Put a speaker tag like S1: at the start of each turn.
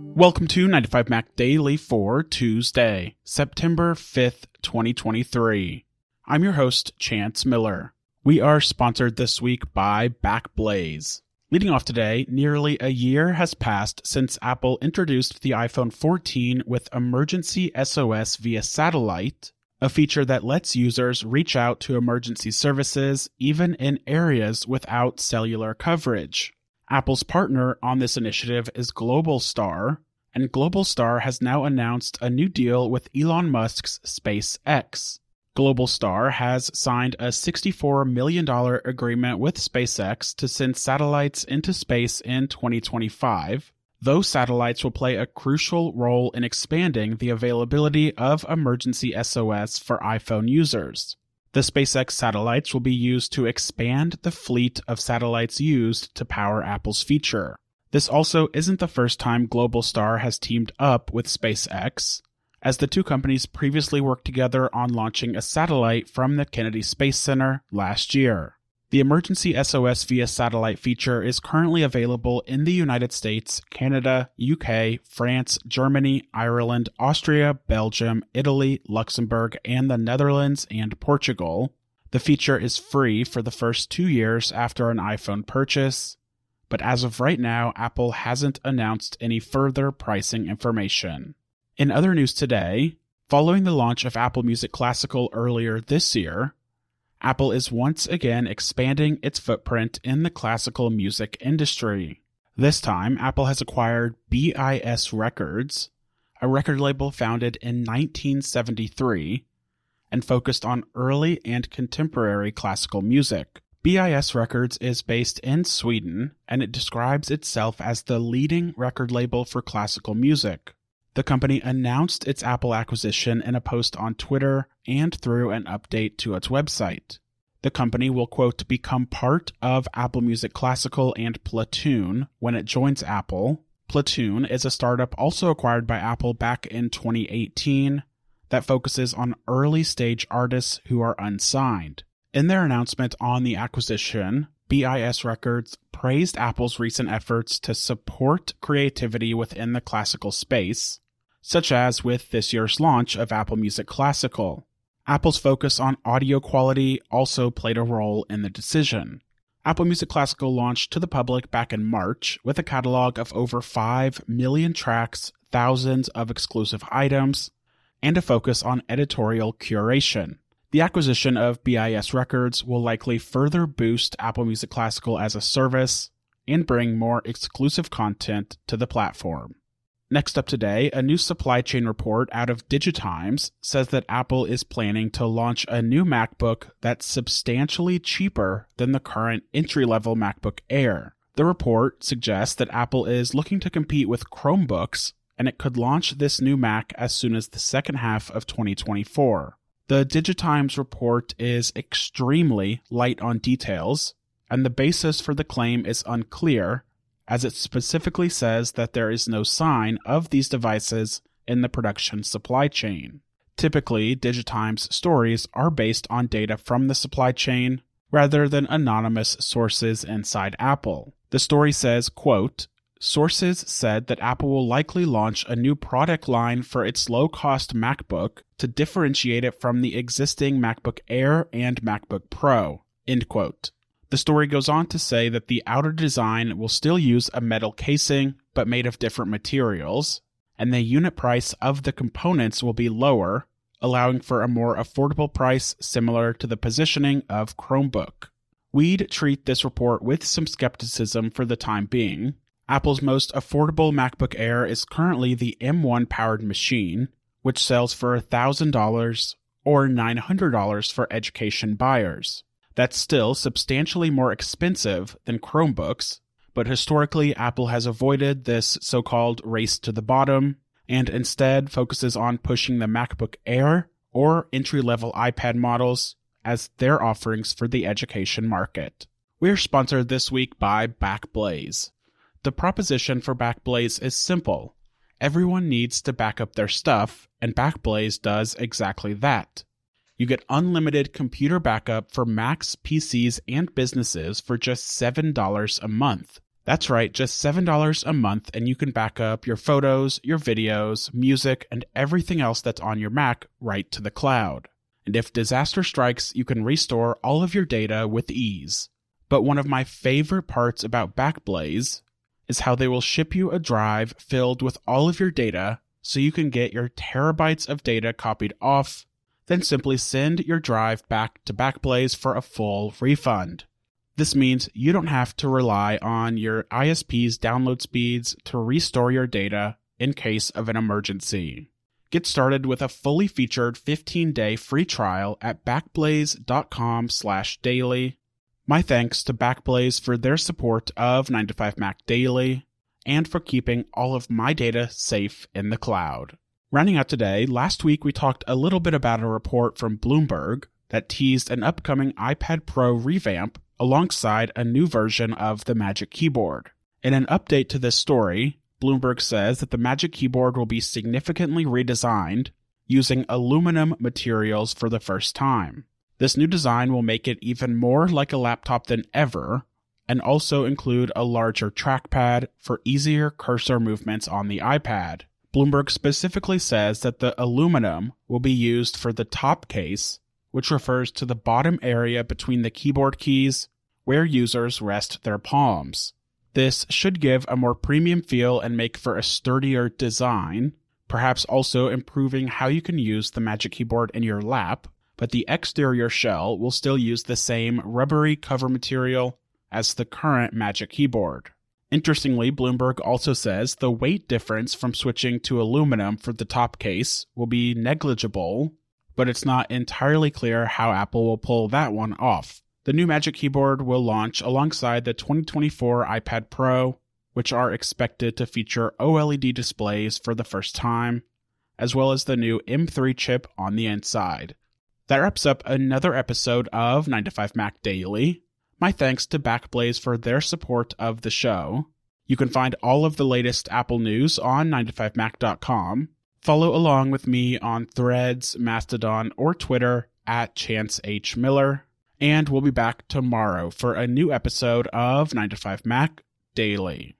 S1: Welcome to 95 Mac Daily for Tuesday, September 5th, 2023. I'm your host, Chance Miller. We are sponsored this week by Backblaze. Leading off today, nearly a year has passed since Apple introduced the iPhone 14 with Emergency SOS via satellite, a feature that lets users reach out to emergency services even in areas without cellular coverage. Apple's partner on this initiative is Globalstar, and Globalstar has now announced a new deal with Elon Musk's SpaceX. Globalstar has signed a $64 million agreement with SpaceX to send satellites into space in 2025. Those satellites will play a crucial role in expanding the availability of Emergency SOS for iPhone users. The SpaceX satellites will be used to expand the fleet of satellites used to power Apple's feature. This also isn't the first time Globalstar has teamed up with SpaceX, as the two companies previously worked together on launching a satellite from the Kennedy Space Center last year. The Emergency SOS via satellite feature is currently available in the United States, Canada, UK, France, Germany, Ireland, Austria, Belgium, Italy, Luxembourg, and the Netherlands and Portugal. The feature is free for the first 2 years after an iPhone purchase, but as of right now, Apple hasn't announced any further pricing information. In other news today, following the launch of Apple Music Classical earlier this year, Apple is once again expanding its footprint in the classical music industry. This time, Apple has acquired BIS Records, a record label founded in 1973 and focused on early and contemporary classical music. BIS Records is based in Sweden, and it describes itself as the leading record label for classical music. The company announced its Apple acquisition in a post on Twitter and through an update to its website. The company will, quote, become part of Apple Music Classical and Platoon when it joins Apple. Platoon is a startup also acquired by Apple back in 2018 that focuses on early-stage artists who are unsigned. In their announcement on the acquisition, BIS Records praised Apple's recent efforts to support creativity within the classical space, such as with this year's launch of Apple Music Classical. Apple's focus on audio quality also played a role in the decision. Apple Music Classical launched to the public back in March with a catalog of over 5 million tracks, thousands of exclusive items, and a focus on editorial curation. The acquisition of BIS Records will likely further boost Apple Music Classical as a service and bring more exclusive content to the platform. Next up today, a new supply chain report out of Digitimes says that Apple is planning to launch a new MacBook that's substantially cheaper than the current entry-level MacBook Air. The report suggests that Apple is looking to compete with Chromebooks, and it could launch this new Mac as soon as the second half of 2024. The Digitimes report is extremely light on details, and the basis for the claim is unclear, as it specifically says that there is no sign of these devices in the production supply chain. Typically, Digitimes stories are based on data from the supply chain rather than anonymous sources inside Apple. The story says, quote, sources said that Apple will likely launch a new product line for its low-cost MacBook to differentiate it from the existing MacBook Air and MacBook Pro, end quote. The story goes on to say that the outer design will still use a metal casing, but made of different materials, and the unit price of the components will be lower, allowing for a more affordable price similar to the positioning of Chromebook. We'd treat this report with some skepticism for the time being. Apple's most affordable MacBook Air is currently the M1 powered machine, which sells for $1,000 or $900 for education buyers. That's still substantially more expensive than Chromebooks, but historically Apple has avoided this so-called race to the bottom and instead focuses on pushing the MacBook Air or entry-level iPad models as their offerings for the education market. We're sponsored this week by Backblaze. The proposition for Backblaze is simple. Everyone needs to back up their stuff, and Backblaze does exactly that. You get unlimited computer backup for Macs, PCs, and businesses for just $7 a month. That's right, just $7 a month, and you can back up your photos, your videos, music, and everything else that's on your Mac right to the cloud. And if disaster strikes, you can restore all of your data with ease. But one of my favorite parts about Backblaze is how they will ship you a drive filled with all of your data so you can get your terabytes of data copied off, then simply send your drive back to Backblaze for a full refund. This means you don't have to rely on your ISP's download speeds to restore your data in case of an emergency. Get started with a fully featured 15-day free trial at backblaze.com/daily. My thanks to Backblaze for their support of 9to5Mac Daily and for keeping all of my data safe in the cloud. Rounding out today, last week we talked a little bit about a report from Bloomberg that teased an upcoming iPad Pro revamp alongside a new version of the Magic Keyboard. In an update to this story, Bloomberg says that the Magic Keyboard will be significantly redesigned using aluminum materials for the first time. This new design will make it even more like a laptop than ever, and also include a larger trackpad for easier cursor movements on the iPad. Bloomberg specifically says that the aluminum will be used for the top case, which refers to the bottom area between the keyboard keys where users rest their palms. This should give a more premium feel and make for a sturdier design, perhaps also improving how you can use the Magic Keyboard in your lap, but the exterior shell will still use the same rubbery cover material as the current Magic Keyboard. Interestingly, Bloomberg also says the weight difference from switching to aluminum for the top case will be negligible, but it's not entirely clear how Apple will pull that one off. The new Magic Keyboard will launch alongside the 2024 iPad Pro, which are expected to feature OLED displays for the first time, as well as the new M3 chip on the inside. That wraps up another episode of 9to5Mac Daily. My thanks to Backblaze for their support of the show. You can find all of the latest Apple news on 9to5mac.com. Follow along with me on Threads, Mastodon, or Twitter at Chance H. Miller. And we'll be back tomorrow for a new episode of 9to5Mac Daily.